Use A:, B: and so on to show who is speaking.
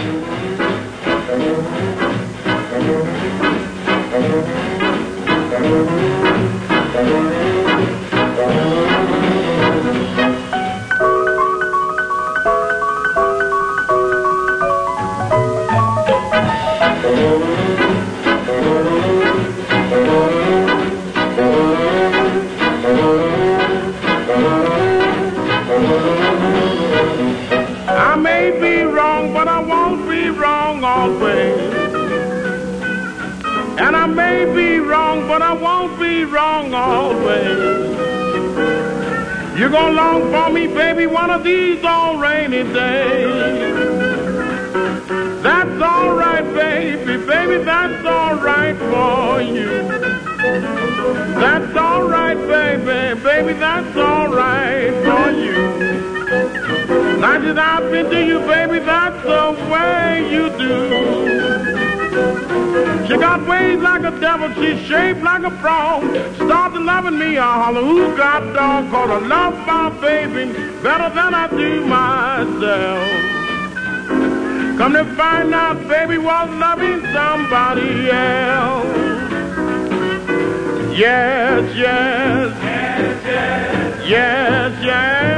A: I may be wrong, but I won't be wrong always. And I may be wrong, but I won't be wrong always. You're gonna long for me, baby, one of these old rainy days. That's all right, baby, baby, that's all right for you. That's all right, baby, baby, that's all right for you. Like that I've been to you, baby, that's the way you do. She got ways like a devil, she's shaped like a frog. Started loving me, I holler, who got dog? 'Cause I love my baby better than I do myself. Come to find out, baby was loving somebody else. Yes, yes, yes, yes, yes, yes.